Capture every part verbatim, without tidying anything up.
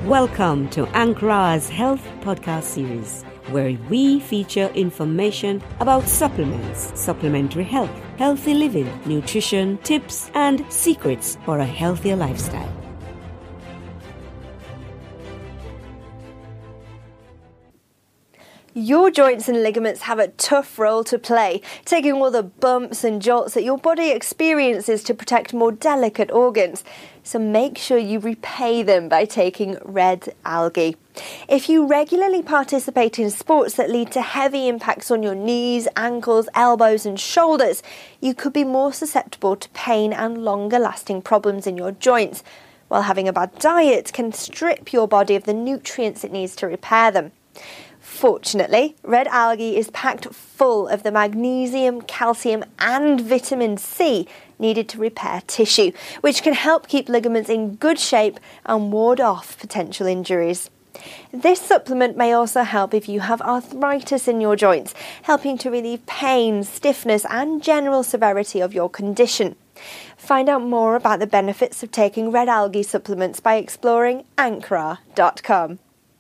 Welcome to Ankra's Health Podcast Series, where we feature information about supplements, supplementary health, healthy living, nutrition, tips, and secrets for a healthier lifestyle. Your joints and ligaments have a tough role to play, taking all the bumps and jolts that your body experiences to protect more delicate organs. So make sure you repay them by taking red algae. If you regularly participate in sports that lead to heavy impacts on your knees, ankles, elbows and shoulders, you could be more susceptible to pain and longer lasting problems in your joints, while having a bad diet can strip your body of the nutrients it needs to repair them. Fortunately, red algae is packed full of the magnesium, calcium and vitamin C needed to repair tissue, which can help keep ligaments in good shape and ward off potential injuries. This supplement may also help if you have arthritis in your joints, helping to relieve pain, stiffness and general severity of your condition. Find out more about the benefits of taking red algae supplements by exploring ankra dot com.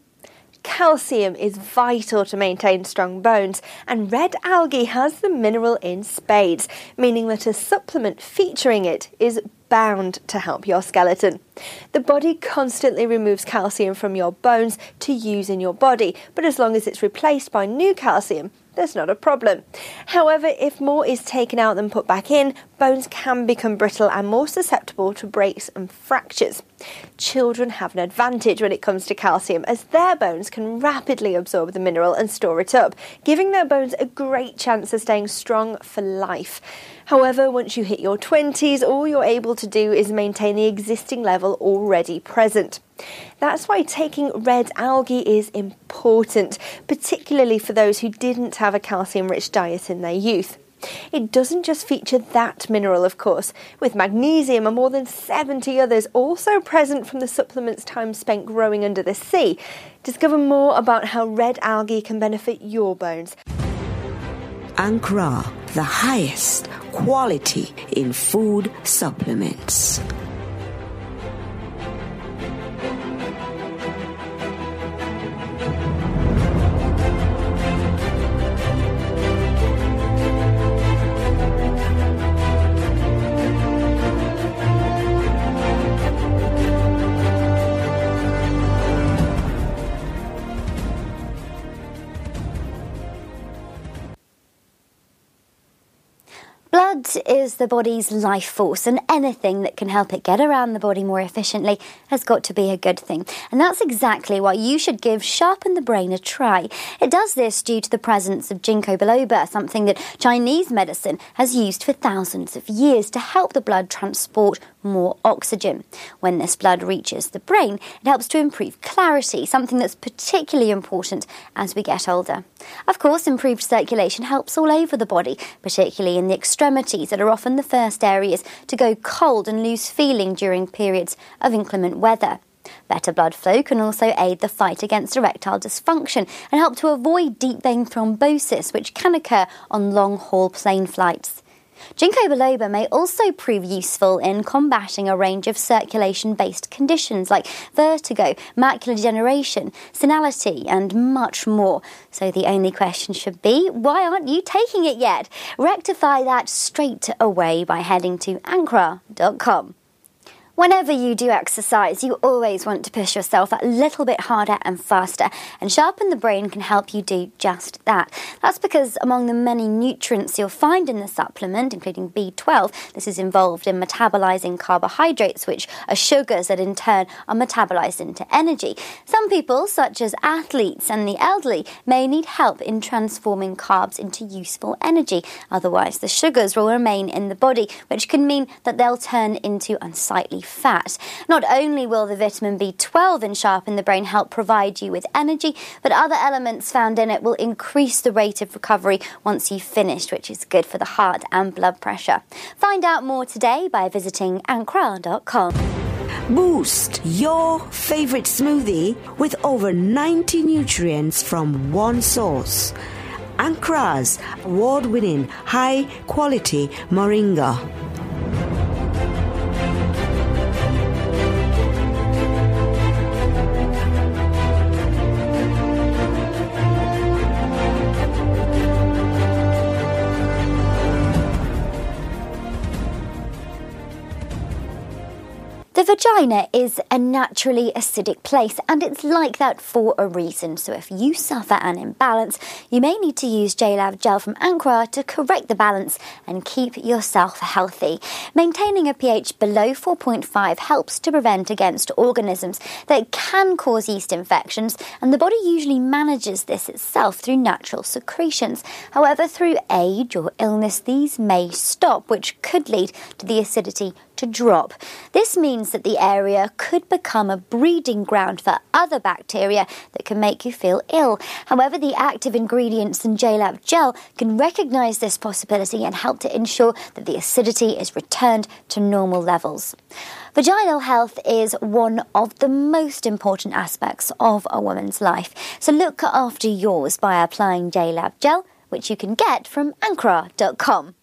Calcium is vital to maintain strong bones, and red algae has the mineral in spades, meaning that a supplement featuring it is bound to help your skeleton. The body constantly removes calcium from your bones to use in your body, but as long as it's replaced by new calcium, there's not a problem. However, if more is taken out than put back in, bones can become brittle and more susceptible to breaks and fractures. Children have an advantage when it comes to calcium, as their bones can rapidly absorb the mineral and store it up, giving their bones a great chance of staying strong for life. However, once you hit your twenties, all you're able to do is maintain the existing level already present. That's why taking red algae is important, particularly for those who didn't have a calcium-rich diet in their youth. It doesn't just feature that mineral, of course, with magnesium and more than seventy others also present from the supplement's time spent growing under the sea. Discover more about how red algae can benefit your bones. Ankra, the highest quality in food supplements. Blood is the body's life force, and anything that can help it get around the body more efficiently has got to be a good thing. And that's exactly why you should give Sharpen the Brain a try. It does this due to the presence of ginkgo biloba, something that Chinese medicine has used for thousands of years to help the blood transport more oxygen. When this blood reaches the brain, it helps to improve clarity, something that's particularly important as we get older. Of course, improved circulation helps all over the body, particularly in the extremities that are often the first areas to go cold and lose feeling during periods of inclement weather. Better blood flow can also aid the fight against erectile dysfunction and help to avoid deep vein thrombosis, which can occur on long-haul plane flights. Ginkgo biloba may also prove useful in combating a range of circulation-based conditions like vertigo, macular degeneration, senility and much more. So the only question should be, why aren't you taking it yet? Rectify that straight away by heading to ankra dot com. Whenever you do exercise, you always want to push yourself a little bit harder and faster, and Sharpen the Brain can help you do just that. That's because among the many nutrients you'll find in the supplement, including B twelve, this is involved in metabolizing carbohydrates, which are sugars that in turn are metabolized into energy. Some people, such as athletes and the elderly, may need help in transforming carbs into useful energy. Otherwise, the sugars will remain in the body, which can mean that they'll turn into unsightly fat. Not only will the vitamin B twelve in Sharpen the Brain help provide you with energy, but other elements found in it will increase the rate of recovery once you've finished, which is good for the heart and blood pressure. Find out more today by visiting ankra dot com. Boost your favorite smoothie with over ninety nutrients from one source. Ankra's award-winning high-quality moringa. vagina is a naturally acidic place, and it's like that for a reason. So if you suffer an imbalance, you may need to use J-Lav Gel from Ancra to correct the balance and keep yourself healthy. Maintaining a pH below four point five helps to prevent against organisms that can cause yeast infections, and the body usually manages this itself through natural secretions. However, through age or illness, these may stop, which could lead to the acidity to drop. This means that the area could become a breeding ground for other bacteria that can make you feel ill. However, the active ingredients in J-Lav Gel can recognise this possibility and help to ensure that the acidity is returned to normal levels. Vaginal health is one of the most important aspects of a woman's life, so look after yours by applying J-Lav Gel, which you can get from Ancra dot com.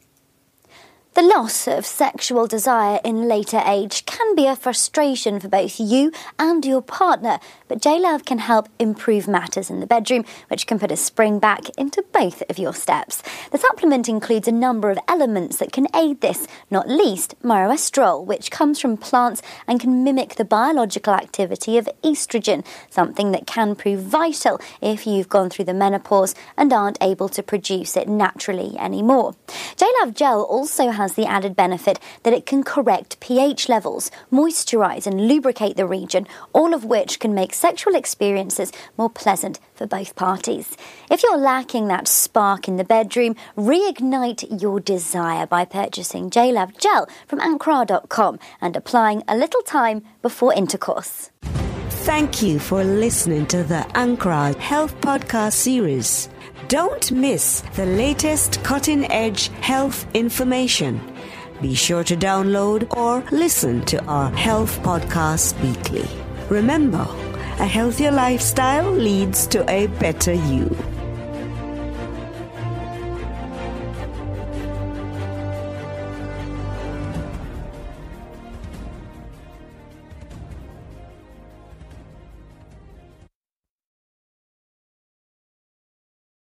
The loss of sexual desire in later age can be a frustration for both you and your partner, but J-Lav can help improve matters in the bedroom, which can put a spring back into both of your steps. The supplement includes a number of elements that can aid this, not least myroestrol, which comes from plants and can mimic the biological activity of estrogen, something that can prove vital if you've gone through the menopause and aren't able to produce it naturally anymore. J-Lav Gel also has the added benefit that it can correct pH levels, moisturise and lubricate the region, all of which can make sexual experiences more pleasant for both parties. If you're lacking that spark in the bedroom, reignite your desire by purchasing J-Lav Gel from Ancra dot com and applying a little time before intercourse. Thank you for listening to the Ancra Health Podcast series. Don't miss the latest cutting-edge health information. Be sure to download or listen to our health podcast weekly. Remember, a healthier lifestyle leads to a better you.